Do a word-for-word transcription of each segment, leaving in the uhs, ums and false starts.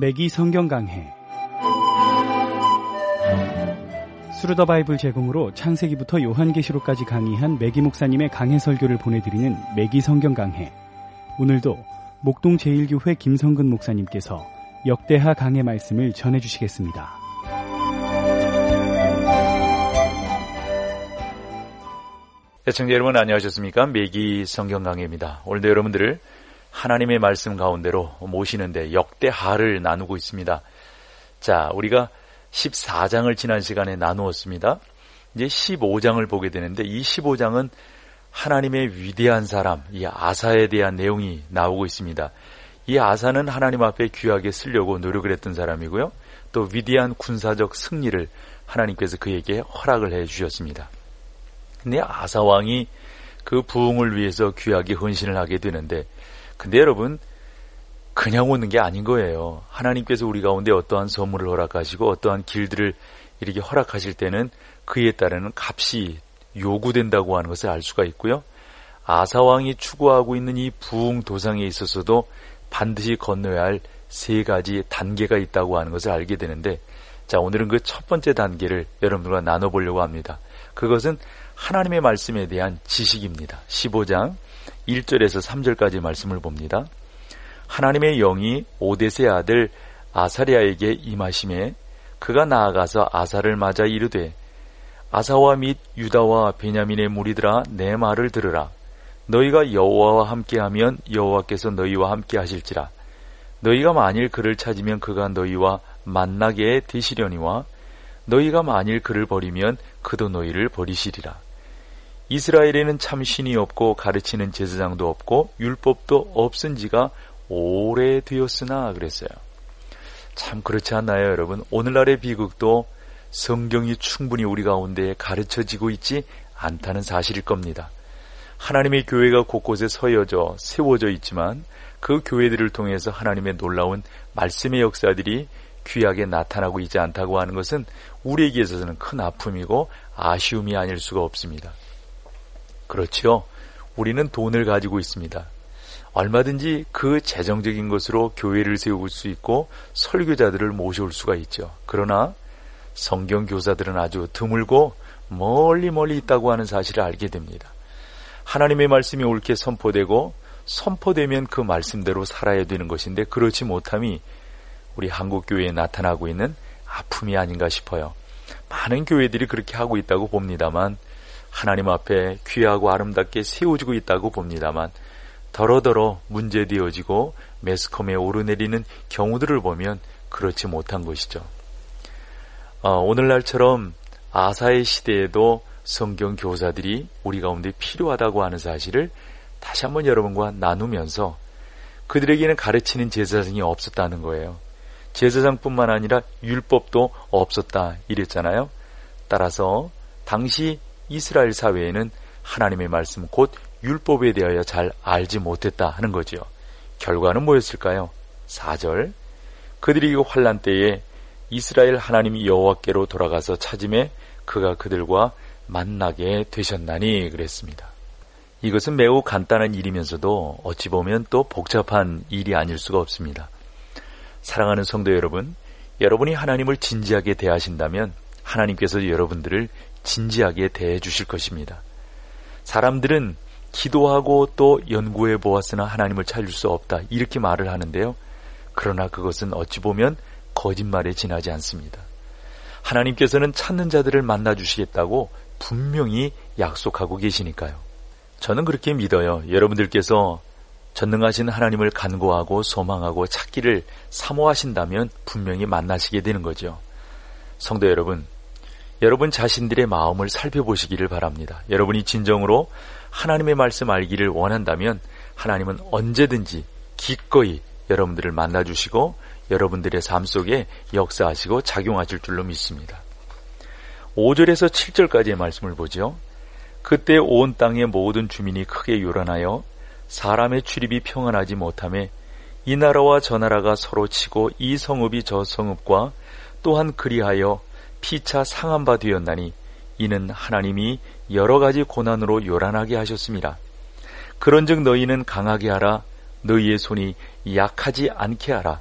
매기 성경 강해. 스루더 바이블 제공으로 창세기부터 요한계시록까지 강의한 매기 목사님의 강해 설교를 보내드리는 매기 성경 강해. 오늘도 목동 제일교회 김성근 목사님께서 역대하 강해 말씀을 전해주시겠습니다. 시청자 여러분 안녕하셨습니까? 매기 성경 강해입니다. 오늘도 여러분들을 하나님의 말씀 가운데로 모시는데 역대하를 나누고 있습니다. 자, 우리가 십사 장을 지난 시간에 나누었습니다. 이제 십오 장을 보게 되는데 이 십오 장은 하나님의 위대한 사람, 이 아사에 대한 내용이 나오고 있습니다. 이 아사는 하나님 앞에 귀하게 쓰려고 노력을 했던 사람이고요. 또 위대한 군사적 승리를 하나님께서 그에게 허락을 해 주셨습니다. 근데 아사 왕이 그 부흥을 위해서 귀하게 헌신을 하게 되는데, 근데 여러분 그냥 오는 게 아닌 거예요. 하나님께서 우리 가운데 어떠한 선물을 허락하시고 어떠한 길들을 이렇게 허락하실 때는 그에 따르는 값이 요구된다고 하는 것을 알 수가 있고요. 아사 왕이 추구하고 있는 이 부흥 도상에 있어서도 반드시 건너야 할 세 가지 단계가 있다고 하는 것을 알게 되는데, 자, 오늘은 그 첫 번째 단계를 여러분들과 나눠보려고 합니다. 그것은 하나님의 말씀에 대한 지식입니다. 십오 장 일 절에서 삼 절까지 말씀을 봅니다. 하나님의 영이 오뎃의 아들 아사랴에게 임하심에 그가 나아가서 아사를 맞아 이르되, 아사와 및 유다와 베냐민의 무리들아, 내 말을 들으라. 너희가 여호와와 함께하면 여호와께서 너희와 함께 하실지라. 너희가 만일 그를 찾으면 그가 너희와 만나게 되시려니와 너희가 만일 그를 버리면 그도 너희를 버리시리라. 이스라엘에는 참 신이 없고 가르치는 제사장도 없고 율법도 없은 지가 오래되었으나 그랬어요. 참 그렇지 않나요, 여러분? 오늘날의 비극도 성경이 충분히 우리 가운데 가르쳐지고 있지 않다는 사실일 겁니다. 하나님의 교회가 곳곳에 서여져 세워져 있지만 그 교회들을 통해서 하나님의 놀라운 말씀의 역사들이 귀하게 나타나고 있지 않다고 하는 것은 우리에게 있어서는 큰 아픔이고 아쉬움이 아닐 수가 없습니다. 그렇지요. 우리는 돈을 가지고 있습니다. 얼마든지 그 재정적인 것으로 교회를 세울 수 있고 설교자들을 모셔올 수가 있죠. 그러나 성경 교사들은 아주 드물고 멀리 멀리 있다고 하는 사실을 알게 됩니다. 하나님의 말씀이 옳게 선포되고 선포되면 그 말씀대로 살아야 되는 것인데 그렇지 못함이 우리 한국교회에 나타나고 있는 아픔이 아닌가 싶어요. 많은 교회들이 그렇게 하고 있다고 봅니다만, 하나님 앞에 귀하고 아름답게 세워지고 있다고 봅니다만, 더러더러 문제되어지고 매스컴에 오르내리는 경우들을 보면 그렇지 못한 것이죠. 어, 오늘날처럼 아사의 시대에도 성경 교사들이 우리 가운데 필요하다고 하는 사실을 다시 한번 여러분과 나누면서, 그들에게는 가르치는 제사장이 없었다는 거예요. 제사장뿐만 아니라 율법도 없었다 이랬잖아요. 따라서 당시 이스라엘 사회에는 하나님의 말씀 곧 율법에 대하여 잘 알지 못했다 하는 거지요. 결과는 뭐였을까요? 사 절 그들이 그 환난 때에 이스라엘 하나님 여호와께로 돌아가서 찾음에 그가 그들과 만나게 되셨나니 그랬습니다. 이것은 매우 간단한 일이면서도 어찌 보면 또 복잡한 일이 아닐 수가 없습니다. 사랑하는 성도 여러분, 여러분이 하나님을 진지하게 대하신다면 하나님께서 여러분들을 진지하게 대해 주실 것입니다. 사람들은 기도하고 또 연구해 보았으나 하나님을 찾을 수 없다 이렇게 말을 하는데요. 그러나 그것은 어찌 보면 거짓말에 지나지 않습니다. 하나님께서는 찾는 자들을 만나 주시겠다고 분명히 약속하고 계시니까요. 저는 그렇게 믿어요. 여러분들께서 전능하신 하나님을 간구하고 소망하고 찾기를 사모하신다면 분명히 만나시게 되는 거죠. 성도 여러분, 여러분 자신들의 마음을 살펴보시기를 바랍니다. 여러분이 진정으로 하나님의 말씀 알기를 원한다면 하나님은 언제든지 기꺼이 여러분들을 만나주시고 여러분들의 삶 속에 역사하시고 작용하실 줄로 믿습니다. 오 절에서 칠 절까지의 말씀을 보죠. 그때 온 땅의 모든 주민이 크게 요란하여 사람의 출입이 평안하지 못하며 이 나라와 저 나라가 서로 치고 이 성읍이 저 성읍과 또한 그리하여 피차 상한 바 되었나니 이는 하나님이 여러 가지 고난으로 요란하게 하셨습니다. 그런즉 너희는 강하게 하라. 너희의 손이 약하지 않게 하라.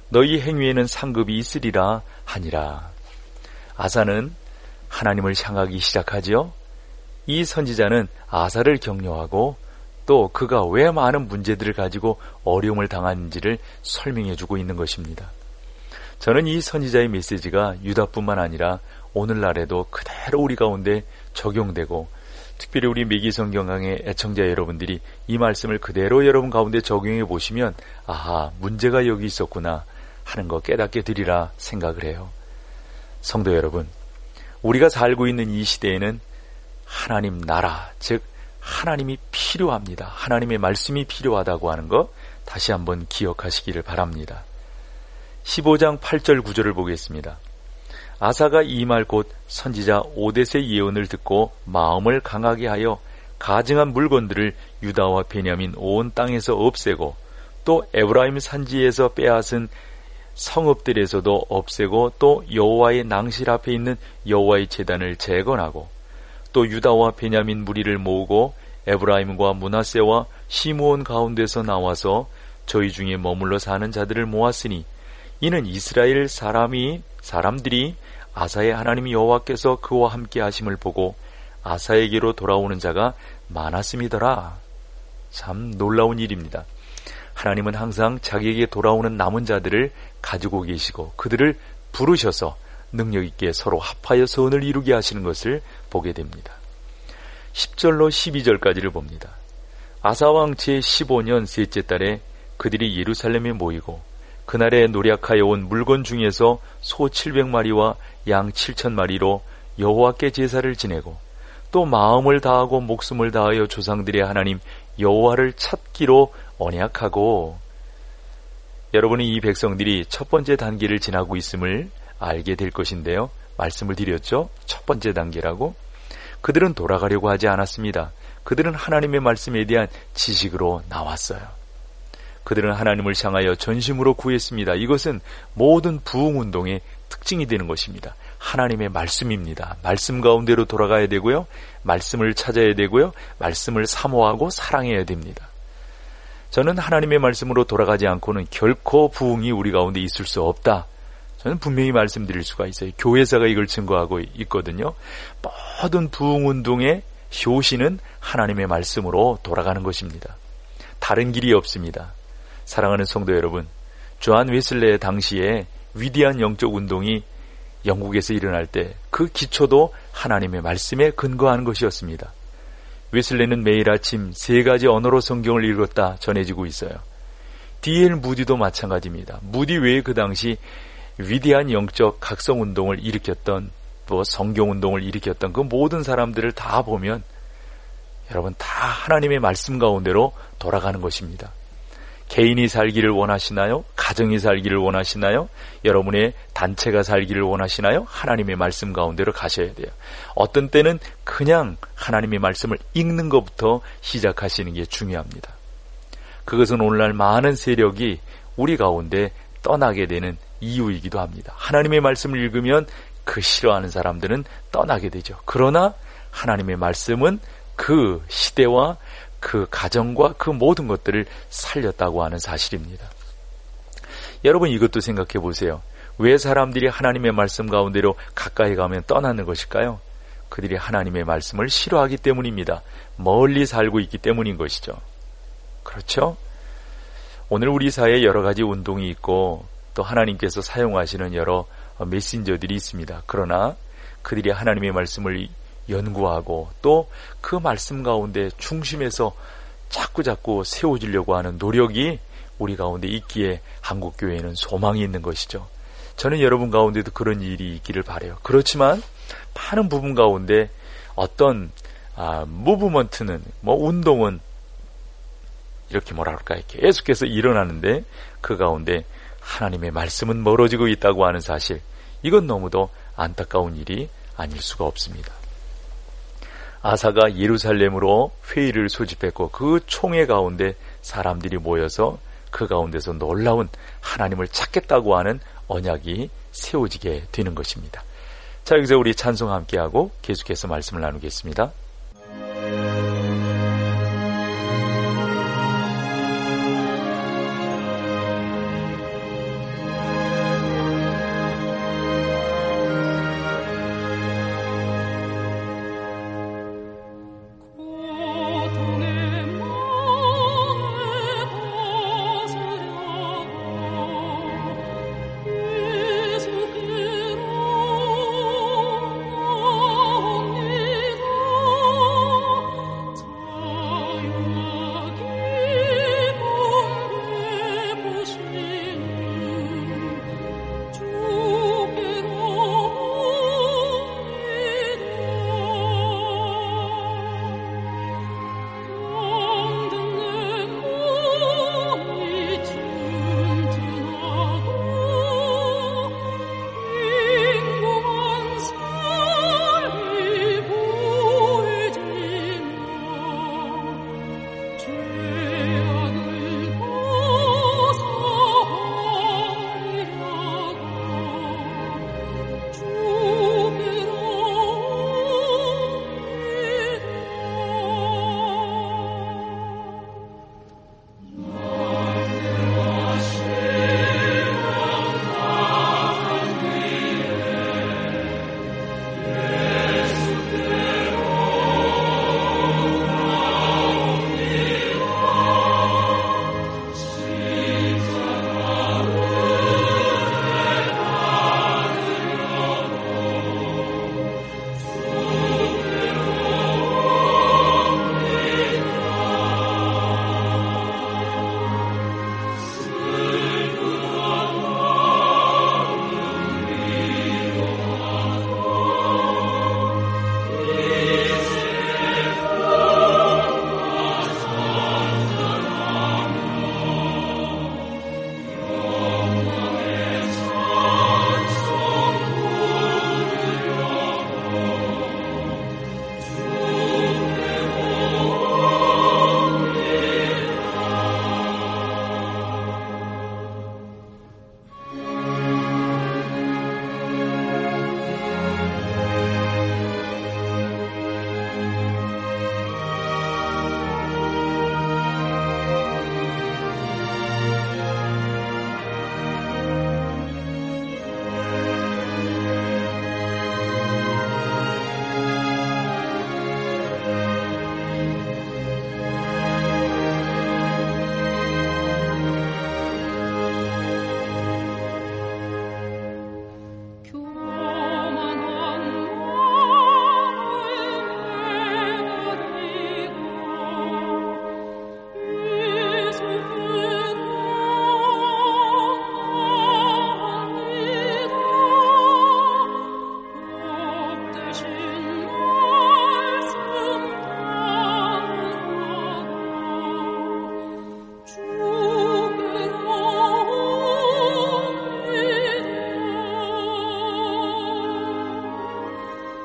너희 행위에는 상급이 있으리라 하니라. 아사는 하나님을 향하기 시작하지요. 이 선지자는 아사를 격려하고 또 그가 왜 많은 문제들을 가지고 어려움을 당하는지를 설명해주고 있는 것입니다. 저는 이 선지자의 메시지가 유다뿐만 아니라 오늘날에도 그대로 우리 가운데 적용되고, 특별히 우리 매기성경강의 애청자 여러분들이 이 말씀을 그대로 여러분 가운데 적용해 보시면 아하, 문제가 여기 있었구나 하는 거 깨닫게 되리라 생각을 해요. 성도 여러분, 우리가 살고 있는 이 시대에는 하나님 나라, 즉 하나님이 필요합니다. 하나님의 말씀이 필요하다고 하는 것 다시 한번 기억하시기를 바랍니다. 십오 장 팔 절 구 절을 보겠습니다. 아사가 이 말 곧 선지자 오뎃의 예언을 듣고 마음을 강하게 하여 가증한 물건들을 유다와 베냐민 온 땅에서 없애고 또 에브라임 산지에서 빼앗은 성읍들에서도 없애고 또 여호와의 낭실 앞에 있는 여호와의 제단을 재건하고 또 유다와 베냐민 무리를 모으고 에브라임과 므낫세와 시므온 가운데서 나와서 저희 중에 머물러 사는 자들을 모았으니 이는 이스라엘 사람이 사람들이 아사의 하나님 여호와께서 그와 함께 하심을 보고 아사에게로 돌아오는 자가 많았음이더라. 참 놀라운 일입니다. 하나님은 항상 자기에게 돌아오는 남은 자들을 가지고 계시고 그들을 부르셔서 능력 있게 서로 합하여 선을 이루게 하시는 것을 보게 됩니다. 십 절로 십이 절까지를 봅니다. 아사왕 제십오 년 셋째 달에 그들이 예루살렘에 모이고 그날에 노략하여 온 물건 중에서 소 칠백 마리와 양 칠천 마리로 여호와께 제사를 지내고 또 마음을 다하고 목숨을 다하여 조상들의 하나님 여호와를 찾기로 언약하고. 여러분은 이 백성들이 첫 번째 단계를 지나고 있음을 알게 될 것인데요. 말씀을 드렸죠. 첫 번째 단계라고. 그들은 돌아가려고 하지 않았습니다. 그들은 하나님의 말씀에 대한 지식으로 나왔어요. 그들은 하나님을 향하여 전심으로 구했습니다. 이것은 모든 부흥운동의 특징이 되는 것입니다. 하나님의 말씀입니다. 말씀 가운데로 돌아가야 되고요. 말씀을 찾아야 되고요. 말씀을 사모하고 사랑해야 됩니다. 저는 하나님의 말씀으로 돌아가지 않고는 결코 부흥이 우리 가운데 있을 수 없다. 저는 분명히 말씀드릴 수가 있어요. 교회사가 이걸 증거하고 있거든요. 모든 부흥운동의 효시는 하나님의 말씀으로 돌아가는 것입니다. 다른 길이 없습니다. 사랑하는 성도 여러분, 조한 웨슬레 당시에 위대한 영적 운동이 영국에서 일어날 때 그 기초도 하나님의 말씀에 근거하는 것이었습니다. 웨슬레는 매일 아침 세 가지 언어로 성경을 읽었다 전해지고 있어요. 디 엘 무디도 마찬가지입니다. 무디 외에 그 당시 위대한 영적 각성운동을 일으켰던, 또 성경운동을 일으켰던 그 모든 사람들을 다 보면 여러분 다 하나님의 말씀 가운데로 돌아가는 것입니다. 개인이 살기를 원하시나요? 가정이 살기를 원하시나요? 여러분의 단체가 살기를 원하시나요? 하나님의 말씀 가운데로 가셔야 돼요. 어떤 때는 그냥 하나님의 말씀을 읽는 것부터 시작하시는 게 중요합니다. 그것은 오늘날 많은 세력이 우리 가운데 떠나게 되는 이유이기도 합니다. 하나님의 말씀을 읽으면 그 싫어하는 사람들은 떠나게 되죠. 그러나 하나님의 말씀은 그 시대와 그 가정과 그 모든 것들을 살렸다고 하는 사실입니다. 여러분 이것도 생각해 보세요. 왜 사람들이 하나님의 말씀 가운데로 가까이 가면 떠나는 것일까요? 그들이 하나님의 말씀을 싫어하기 때문입니다. 멀리 살고 있기 때문인 것이죠. 그렇죠? 오늘 우리 사회에 여러 가지 운동이 있고 또 하나님께서 사용하시는 여러 메신저들이 있습니다. 그러나 그들이 하나님의 말씀을 연구하고 또 그 말씀 가운데 중심에서 자꾸자꾸 세워지려고 하는 노력이 우리 가운데 있기에 한국교회에는 소망이 있는 것이죠. 저는 여러분 가운데도 그런 일이 있기를 바라요. 그렇지만 많은 부분 가운데 어떤 아, 무브먼트는 뭐 운동은 이렇게 뭐라 그럴까요? 계속해서 일어나는데 그 가운데 하나님의 말씀은 멀어지고 있다고 하는 사실, 이건 너무도 안타까운 일이 아닐 수가 없습니다. 아사가 예루살렘으로 회의를 소집했고 그 총회 가운데 사람들이 모여서 그 가운데서 놀라운 하나님을 찾겠다고 하는 언약이 세워지게 되는 것입니다. 자, 여기서 우리 찬송 함께하고 계속해서 말씀을 나누겠습니다.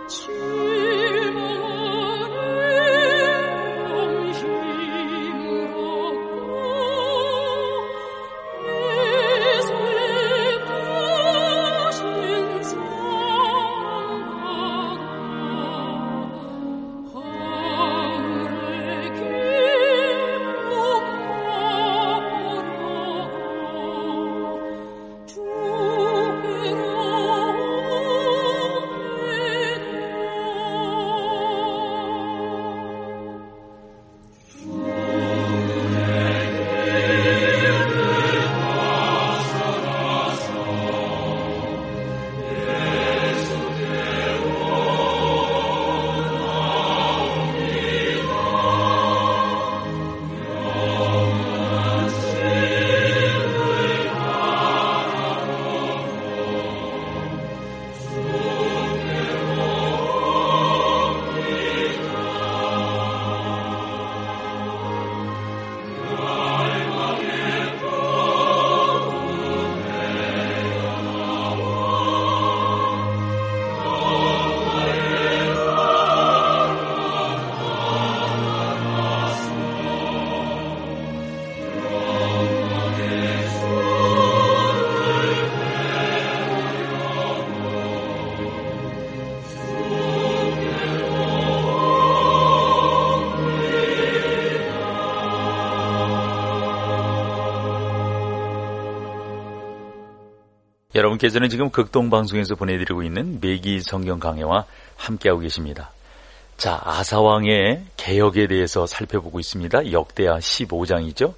여러분께서는 지금 극동방송에서 보내드리고 있는 매기 성경 강해와 함께하고 계십니다. 자, 아사왕의 개혁에 대해서 살펴보고 있습니다. 역대하 십오 장이죠.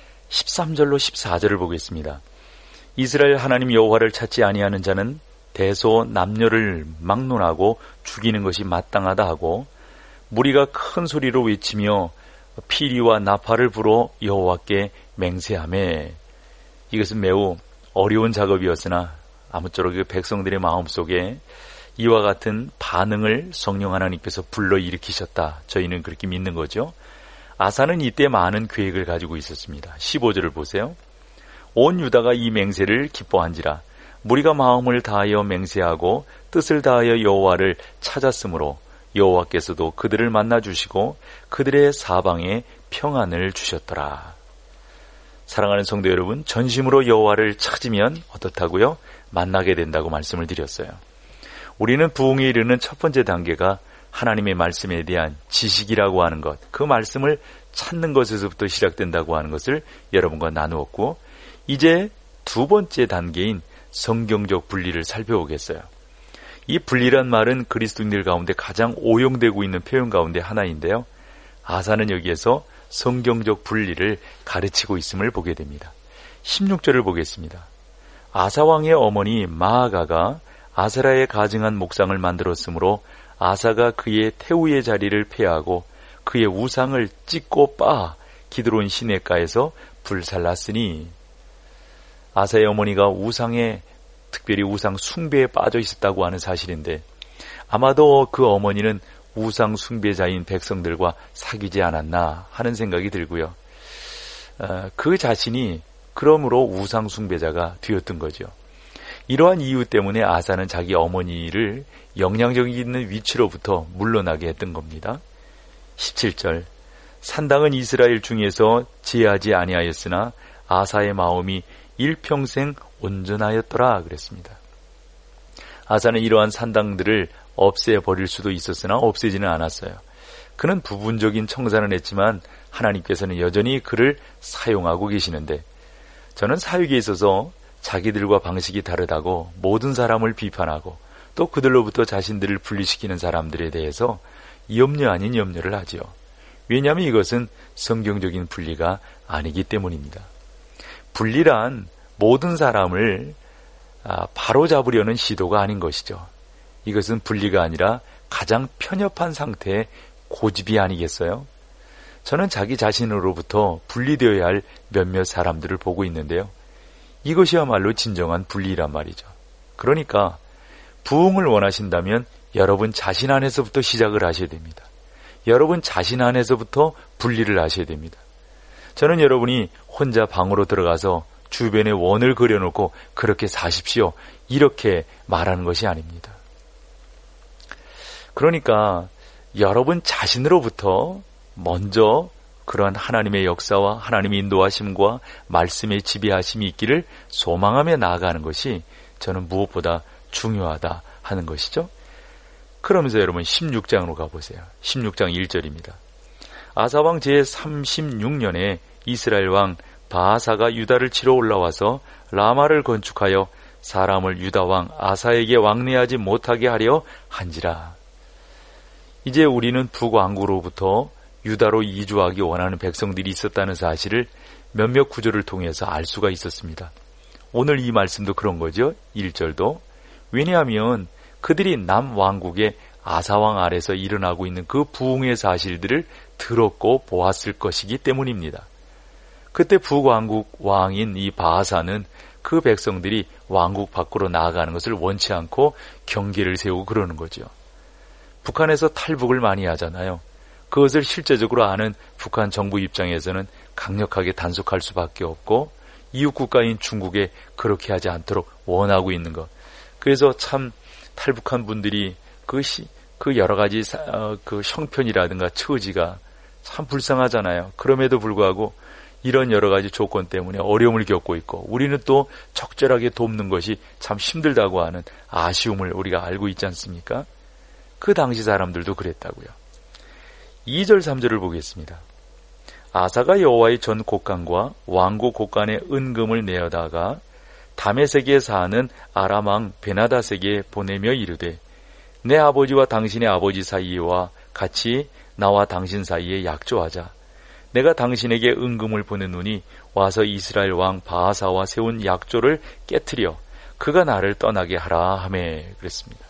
십삼 절로 십사 절을 보겠습니다. 이스라엘 하나님 여호와를 찾지 아니하는 자는 대소 남녀를 막론하고 죽이는 것이 마땅하다 하고, 무리가 큰 소리로 외치며 피리와 나팔을 불어 여호와께 맹세하매. 이것은 매우 어려운 작업이었으나 아무쪼록 그 백성들의 마음속에 이와 같은 반응을 성령 하나님께서 불러일으키셨다. 저희는 그렇게 믿는 거죠. 아사는 이때 많은 계획을 가지고 있었습니다. 십오 절을 보세요. 온 유다가 이 맹세를 기뻐한지라. 무리가 마음을 다하여 맹세하고 뜻을 다하여 여호와를 찾았으므로 여호와께서도 그들을 만나주시고 그들의 사방에 평안을 주셨더라. 사랑하는 성도 여러분, 전심으로 여호와를 찾으면 어떻다고요? 만나게 된다고 말씀을 드렸어요. 우리는 부흥에 이르는 첫 번째 단계가 하나님의 말씀에 대한 지식이라고 하는 것, 그 말씀을 찾는 것에서부터 시작된다고 하는 것을 여러분과 나누었고, 이제 두 번째 단계인 성경적 분리를 살펴보겠어요. 이 분리란 말은 그리스도인들 가운데 가장 오용되고 있는 표현 가운데 하나인데요. 아사는 여기에서 성경적 분리를 가르치고 있음을 보게 됩니다. 십육 절을 보겠습니다. 아사왕의 어머니 마아가가 아세라에 가증한 목상을 만들었으므로 아사가 그의 태우의 자리를 폐하고 그의 우상을 찢고 빻아 기드론 시내가에서 불살랐으니, 아사의 어머니가 우상에, 특별히 우상 숭배에 빠져 있었다고 하는 사실인데, 아마도 그 어머니는 우상 숭배자인 백성들과 사귀지 않았나 하는 생각이 들고요. 어, 그 자신이 그러므로 우상 숭배자가 되었던 거죠. 이러한 이유 때문에 아사는 자기 어머니를 영향력 있는 위치로부터 물러나게 했던 겁니다. 십칠 절, 산당은 이스라엘 중에서 제하지 아니하였으나 아사의 마음이 일평생 온전하였더라 그랬습니다. 아사는 이러한 산당들을 없애버릴 수도 있었으나 없애지는 않았어요. 그는 부분적인 청산을 했지만 하나님께서는 여전히 그를 사용하고 계시는데, 저는 사역에 있어서 자기들과 방식이 다르다고 모든 사람을 비판하고 또 그들로부터 자신들을 분리시키는 사람들에 대해서 염려 아닌 염려를 하지요. 왜냐하면 이것은 성경적인 분리가 아니기 때문입니다. 분리란 모든 사람을 바로잡으려는 시도가 아닌 것이죠. 이것은 분리가 아니라 가장 편협한 상태의 고집이 아니겠어요? 저는 자기 자신으로부터 분리되어야 할 몇몇 사람들을 보고 있는데요. 이것이야말로 진정한 분리란 말이죠. 그러니까 부흥을 원하신다면 여러분 자신 안에서부터 시작을 하셔야 됩니다. 여러분 자신 안에서부터 분리를 하셔야 됩니다. 저는 여러분이 혼자 방으로 들어가서 주변에 원을 그려놓고 그렇게 사십시오, 이렇게 말하는 것이 아닙니다. 그러니까 여러분 자신으로부터 먼저 그러한 하나님의 역사와 하나님의 인도하심과 말씀의 지배하심이 있기를 소망하며 나아가는 것이 저는 무엇보다 중요하다 하는 것이죠. 그러면서 여러분 십육 장으로 가보세요. 십육 장 일 절입니다. 아사왕 제삼십육 년에 이스라엘 왕 바아사가 유다를 치러 올라와서 라마를 건축하여 사람을 유다 왕 아사에게 왕래하지 못하게 하려 한지라. 이제 우리는 북왕국으로부터 유다로 이주하기 원하는 백성들이 있었다는 사실을 몇몇 구절을 통해서 알 수가 있었습니다. 오늘 이 말씀도 그런 거죠. 일 절도. 왜냐하면 그들이 남왕국의 아사왕 아래서 일어나고 있는 그 부흥의 사실들을 들었고 보았을 것이기 때문입니다. 그때 북왕국 왕인 이 바아사는 그 백성들이 왕국 밖으로 나아가는 것을 원치 않고 경계를 세우고 그러는 거죠. 북한에서 탈북을 많이 하잖아요. 그것을 실제적으로 아는 북한 정부 입장에서는 강력하게 단속할 수밖에 없고 이웃 국가인 중국에 그렇게 하지 않도록 원하고 있는 것. 그래서 참 탈북한 분들이 그, 시, 그 여러 가지 사, 어, 그 형편이라든가 처지가 참 불쌍하잖아요. 그럼에도 불구하고 이런 여러 가지 조건 때문에 어려움을 겪고 있고 우리는 또 적절하게 돕는 것이 참 힘들다고 하는 아쉬움을 우리가 알고 있지 않습니까? 그 당시 사람들도 그랬다고요. 이 절 삼 절을 보겠습니다. 아사가 여호와의 전 곡간과 왕국 곡간에 은금을 내어다가 다메섹에 사는 아람 왕 베나닷에게 보내며 이르되 내 아버지와 당신의 아버지 사이와 같이 나와 당신 사이에 약조하자. 내가 당신에게 은금을 보내노니 와서 이스라엘 왕 바아사와 세운 약조를 깨트려 그가 나를 떠나게 하라 하매 그랬습니다.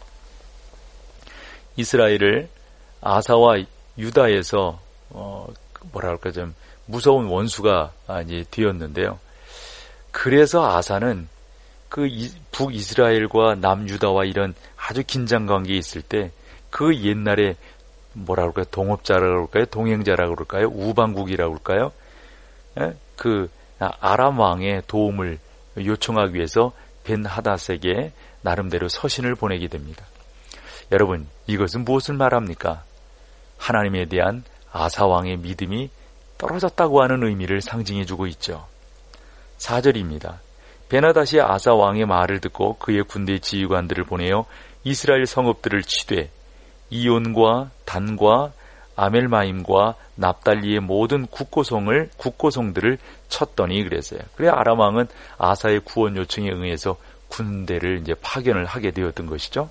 이스라엘을 아사와 유다에서 어, 뭐랄까 좀 무서운 원수가 이제 되었는데요. 그래서 아사는 그 북이스라엘과 남유다와 이런 아주 긴장 관계에 있을 때 그 옛날에 뭐라 그럴까요? 동업자라고 그럴까요? 동행자라고 그럴까요? 우방국이라고 그럴까요? 에? 그 아람 왕의 도움을 요청하기 위해서 벤하닷에게 나름대로 서신을 보내게 됩니다. 여러분, 이것은 무엇을 말합니까? 하나님에 대한 아사 왕의 믿음이 떨어졌다고 하는 의미를 상징해주고 있죠. 사 절입니다. 베나닷이 아사 왕의 말을 듣고 그의 군대 지휘관들을 보내어 이스라엘 성읍들을 치되 이온과 단과 아멜마임과 납달리의 모든 국고성을 국고성들을 쳤더니 그랬어요. 그래 아람 왕은 아사의 구원 요청에 응해서 군대를 이제 파견을 하게 되었던 것이죠.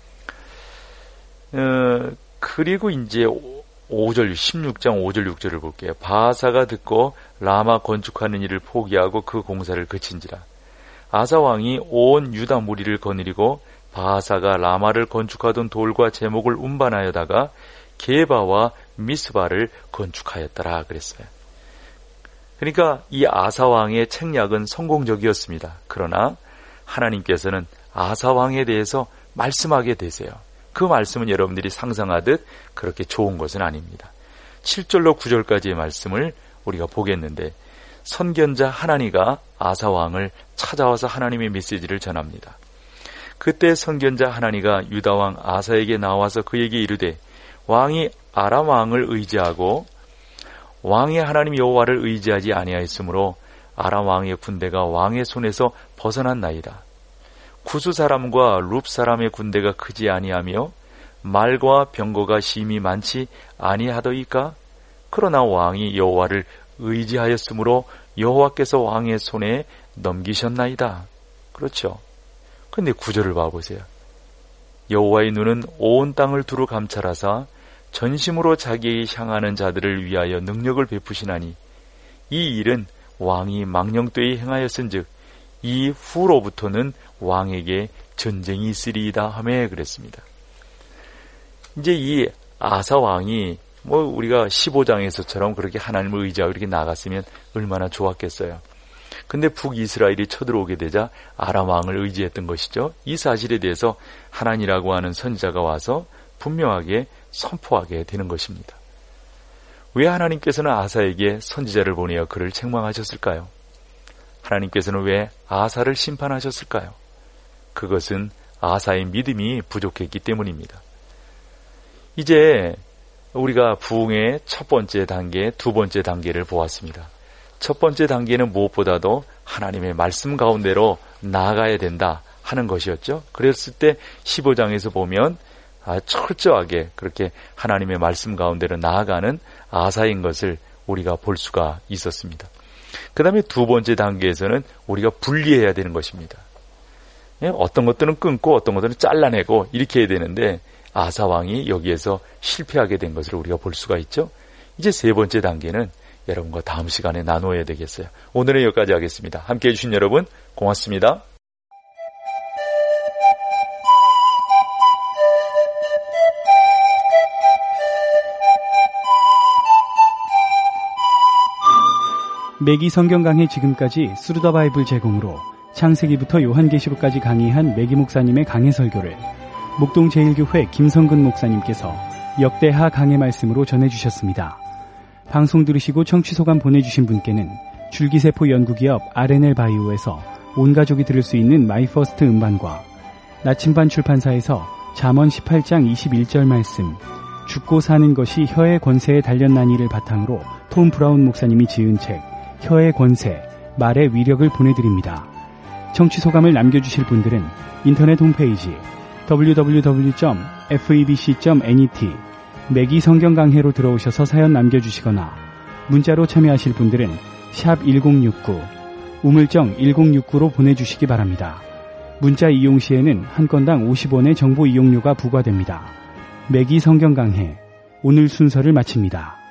어, 그리고 이제 오 절, 십육 장 오 절 육 절을 볼게요. 바아사가 듣고 라마 건축하는 일을 포기하고 그 공사를 그친지라. 아사 왕이 온 유다 무리를 거느리고 바아사가 라마를 건축하던 돌과 제목을 운반하여다가 게바와 미스바를 건축하였더라 그랬어요. 그러니까 이 아사 왕의 책략은 성공적이었습니다. 그러나 하나님께서는 아사 왕에 대해서 말씀하게 되세요. 그 말씀은 여러분들이 상상하듯 그렇게 좋은 것은 아닙니다. 칠 절로 구 절까지의 말씀을 우리가 보겠는데 선견자 하나니가 아사 왕을 찾아와서 하나님의 메시지를 전합니다. 그때 선견자 하나니가 유다 왕 아사에게 나와서 그에게 이르되 왕이 아람 왕을 의지하고 왕의 하나님 여호와를 의지하지 아니하였으므로 아람 왕의 군대가 왕의 손에서 벗어났나이다. 구스 사람과 룹 사람의 군대가 크지 아니하며 말과 병거가 심히 많지 아니하더이까? 그러나 왕이 여호와를 의지하였으므로 여호와께서 왕의 손에 넘기셨나이다. 그렇죠. 근데 구절을 봐보세요. 여호와의 눈은 온 땅을 두루 감찰하사 전심으로 자기에게 향하는 자들을 위하여 능력을 베푸시나니 이 일은 왕이 망령되이 행하였은즉 이 후로부터는 왕에게 전쟁이 있으리이다 하며 그랬습니다. 이제 이 아사 왕이 뭐 우리가 십오 장에서처럼 그렇게 하나님을 의지하고 이렇게 나갔으면 얼마나 좋았겠어요. 근데 북이스라엘이 쳐들어오게 되자 아람 왕을 의지했던 것이죠. 이 사실에 대해서 하나니라고 하는 선지자가 와서 분명하게 선포하게 되는 것입니다. 왜 하나님께서는 아사에게 선지자를 보내어 그를 책망하셨을까요? 하나님께서는 왜 아사를 심판하셨을까요? 그것은 아사의 믿음이 부족했기 때문입니다. 이제 우리가 부흥의 첫 번째 단계, 두 번째 단계를 보았습니다. 첫 번째 단계는 무엇보다도 하나님의 말씀 가운데로 나아가야 된다 하는 것이었죠. 그랬을 때 십오 장에서 보면 아, 철저하게 그렇게 하나님의 말씀 가운데로 나아가는 아사인 것을 우리가 볼 수가 있었습니다. 그 다음에 두 번째 단계에서는 우리가 분리해야 되는 것입니다. 어떤 것들은 끊고 어떤 것들은 잘라내고 이렇게 해야 되는데 아사 왕이 여기에서 실패하게 된 것을 우리가 볼 수가 있죠. 이제 세 번째 단계는 여러분과 다음 시간에 나누어야 되겠어요. 오늘은 여기까지 하겠습니다. 함께해 주신 여러분 고맙습니다. 매기 성경 강해 지금까지 스루더 바이블 제공으로 창세기부터 요한계시록까지 강의한 매기 목사님의 강해 설교를 목동 제일교회 김성근 목사님께서 역대하 강해 말씀으로 전해주셨습니다. 방송 들으시고 청취 소감 보내주신 분께는 줄기세포 연구기업 알엔엘 바이오에서 온 가족이 들을 수 있는 마이퍼스트 음반과 나침반 출판사에서 잠언 십팔 장 이십일 절 말씀, 죽고 사는 것이 혀의 권세에 달렸나니를 바탕으로 톰 브라운 목사님이 지은 책 혀의 권세, 말의 위력을 보내드립니다. 청취 소감을 남겨주실 분들은 인터넷 홈페이지 더블유 더블유 더블유 점 에프이비씨 점 net 매기 성경 강해로 들어오셔서 사연 남겨주시거나 문자로 참여하실 분들은 샵 일공육구 우물정 일공육구로 보내주시기 바랍니다. 문자 이용 시에는 한 건당 오십 원의 정보 이용료가 부과됩니다. 매기 성경 강해 오늘 순서를 마칩니다.